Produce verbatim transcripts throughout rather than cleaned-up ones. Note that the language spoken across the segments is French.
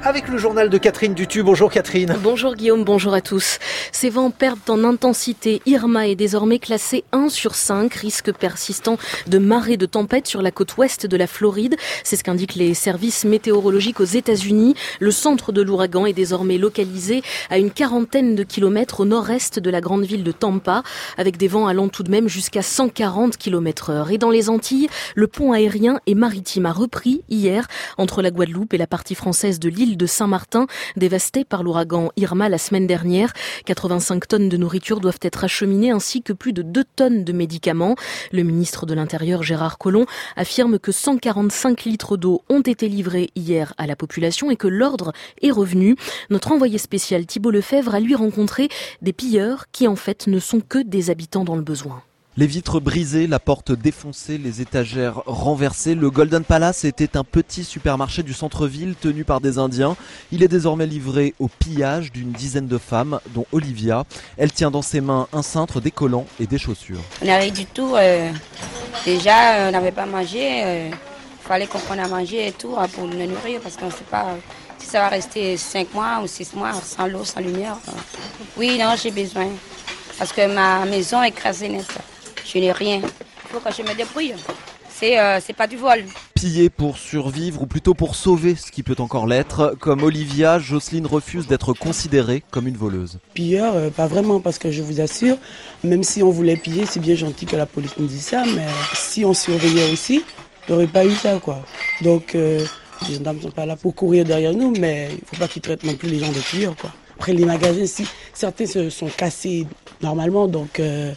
avec le journal de Catherine Dutu. Bonjour Catherine. Bonjour Guillaume, bonjour à tous. Ces vents perdent en intensité. Irma est désormais classé un sur cinq, risque persistant de marée de tempête sur la côte ouest de la Floride. C'est ce qu'indiquent les services météorologiques aux États-Unis. Le centre de l'ouragan est désormais localisé à une quarantaine de kilomètres au nord-est de la grande ville de Tampa, avec des vents allant tout de même jusqu'à cent quarante kilomètres heure. Et dans les Antilles, le pont aérien et maritime a repris hier entre la Guadeloupe et la partie française de l'île de Saint-Martin, dévastée par l'ouragan Irma la semaine dernière. quatre-vingt-cinq tonnes de nourriture doivent être acheminées ainsi que plus de deux tonnes de médicaments. Le ministre de l'Intérieur, Gérard Collomb, affirme que cent quarante-cinq litres d'eau ont été livrés hier à la population et que l'ordre est revenu. Notre envoyé spécial Thibault Lefebvre a lui rencontré des pilleurs qui en fait ne sont que des habitants dans le besoin. Les vitres brisées, la porte défoncée, les étagères renversées. Le Golden Palace était un petit supermarché du centre-ville tenu par des Indiens. Il est désormais livré au pillage d'une dizaine de femmes, dont Olivia. Elle tient dans ses mains un cintre, des collants et des chaussures. On n'a rien du tout. Euh, déjà, on n'avait pas mangé. Il euh, fallait qu'on prenne à manger et tout pour nous nourrir parce qu'on ne sait pas si ça va rester cinq mois ou six mois sans l'eau, sans lumière. Oui, non, j'ai besoin parce que ma maison est écrasée net. Je n'ai rien. Il faut que je me débrouille. C'est, euh, c'est pas du vol. Piller pour survivre ou plutôt pour sauver ce qui peut encore l'être. Comme Olivia, Jocelyne refuse d'être considérée comme une voleuse. Pilleur, euh, pas vraiment, parce que je vous assure, même si on voulait piller, c'est bien gentil que la police nous dise ça, mais si on surveillait aussi, il n'y aurait pas eu ça, quoi. Donc, euh, les gendarmes ne sont pas là pour courir derrière nous, mais il ne faut pas qu'ils traitent non plus les gens de pilleurs, quoi. Après, les magasins, si certains se sont cassés normalement, donc... Euh,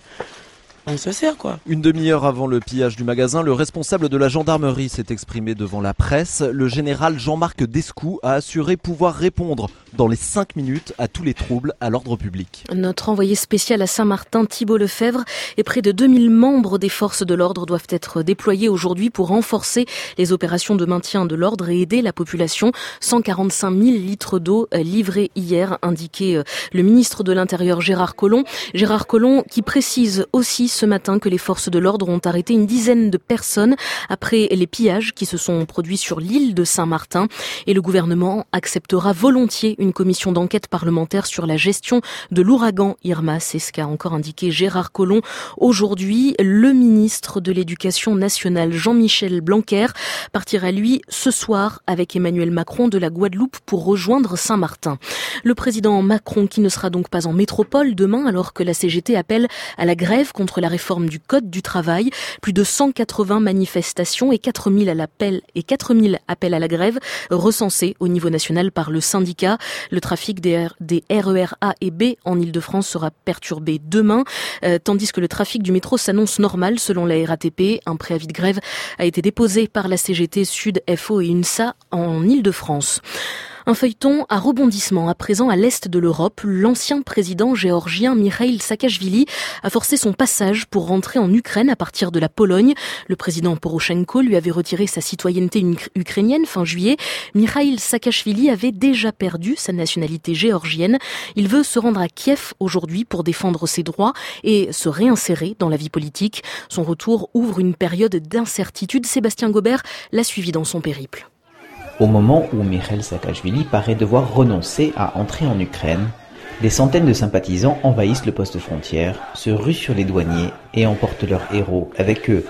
On se sert quoi. Une demi-heure avant le pillage du magasin, le responsable de la gendarmerie s'est exprimé devant la presse. Le général Jean-Marc Descoux a assuré pouvoir répondre dans les cinq minutes à tous les troubles à l'ordre public. Notre envoyé spécial à Saint-Martin, Thibault Lefebvre, et près de deux mille membres des forces de l'ordre doivent être déployés aujourd'hui pour renforcer les opérations de maintien de l'ordre et aider la population. cent quarante-cinq mille litres d'eau livrés hier, indiqué le ministre de l'Intérieur Gérard Collomb. Gérard Collomb qui précise aussi ce matin que les forces de l'ordre ont arrêté une dizaine de personnes après les pillages qui se sont produits sur l'île de Saint-Martin. Et le gouvernement acceptera volontiers une commission d'enquête parlementaire sur la gestion de l'ouragan Irma. C'est ce qu'a encore indiqué Gérard Collomb. Aujourd'hui, le ministre de l'Éducation nationale, Jean-Michel Blanquer, partira lui ce soir avec Emmanuel Macron de la Guadeloupe pour rejoindre Saint-Martin. Le président Macron qui ne sera donc pas en métropole demain alors que la C G T appelle à la grève contre la réforme du Code du travail. Plus de cent quatre-vingts manifestations et quatre mille à l'appel et quatre mille appels à la grève recensés au niveau national par le syndicat. Le trafic des, R, des R E R A et B en Ile-de-France sera perturbé demain, euh, tandis que le trafic du métro s'annonce normal selon la R A T P. Un préavis de grève a été déposé par la C G T Sud, F O et UNSA en Ile-de-France. Un feuilleton à rebondissement à présent à l'est de l'Europe. L'ancien président géorgien Mikhaïl Saakachvili a forcé son passage pour rentrer en Ukraine à partir de la Pologne. Le président Poroshenko lui avait retiré sa citoyenneté ukrainienne fin juillet. Mikhaïl Saakachvili avait déjà perdu sa nationalité géorgienne. Il veut se rendre à Kiev aujourd'hui pour défendre ses droits et se réinsérer dans la vie politique. Son retour ouvre une période d'incertitude. Sébastien Gobert l'a suivi dans son périple. Au moment où Mikhaïl Saakachvili paraît devoir renoncer à entrer en Ukraine, des centaines de sympathisants envahissent le poste frontière, se ruent sur les douaniers et emportent leurs héros avec eux.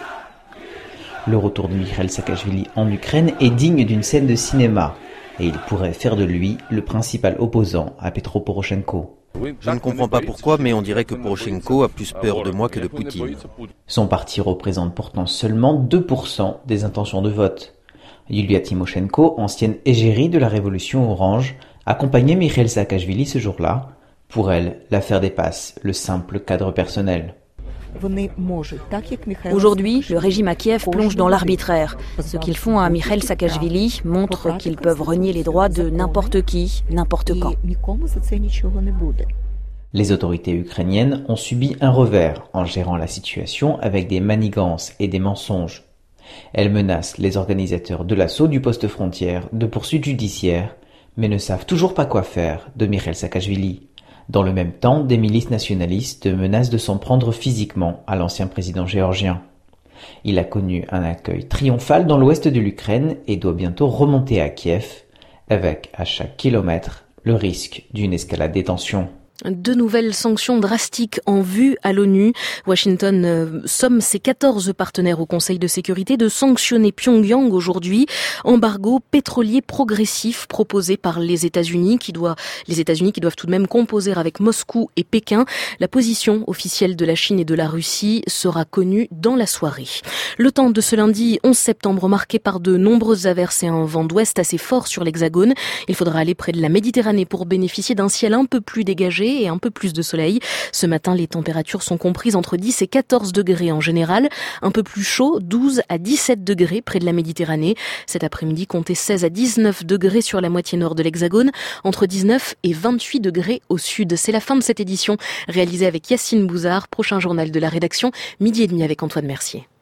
Le retour de Mikhaïl Saakachvili en Ukraine est digne d'une scène de cinéma et il pourrait faire de lui le principal opposant à Petro Poroshenko. Je ne comprends pas pourquoi, mais on dirait que Poroshenko a plus peur de moi que de Poutine. Son parti représente pourtant seulement deux pour cent des intentions de vote. Yulia Tymoshenko, ancienne égérie de la révolution orange, accompagnait Mikhaïl Saakachvili ce jour-là. Pour elle, l'affaire dépasse le simple cadre personnel. Aujourd'hui, le régime à Kiev plonge dans l'arbitraire. Ce qu'ils font à Mikhaïl Saakachvili montre qu'ils peuvent renier les droits de n'importe qui, n'importe quand. Les autorités ukrainiennes ont subi un revers en gérant la situation avec des manigances et des mensonges. Elles menacent les organisateurs de l'assaut du poste frontière de poursuites judiciaires, mais ne savent toujours pas quoi faire de Mikhaïl Saakachvili. Dans le même temps, des milices nationalistes menacent de s'en prendre physiquement à l'ancien président géorgien. Il a connu un accueil triomphal dans l'ouest de l'Ukraine et doit bientôt remonter à Kiev. avec à chaque kilomètre le risque d'une escalade des tensions. De nouvelles sanctions drastiques en vue à l'ONU. Washington euh, somme ses quatorze partenaires au Conseil de sécurité de sanctionner Pyongyang aujourd'hui. Embargo pétrolier progressif proposé par les États-Unis qui doit, les États-Unis qui doivent tout de même composer avec Moscou et Pékin. La position officielle de la Chine et de la Russie sera connue dans la soirée. Le temps de ce lundi onze septembre marqué par de nombreuses averses et un vent d'ouest assez fort sur l'Hexagone. Il faudra aller près de la Méditerranée pour bénéficier d'un ciel un peu plus dégagé et un peu plus de soleil. Ce matin, les températures sont comprises entre dix et quatorze degrés en général. Un peu plus chaud, douze à dix-sept degrés près de la Méditerranée. Cet après-midi, comptez seize à dix-neuf degrés sur la moitié nord de l'Hexagone, entre dix-neuf et vingt-huit degrés au sud. C'est la fin de cette édition réalisée avec Yacine Bouzard. Prochain journal de la rédaction, midi et demi avec Antoine Mercier.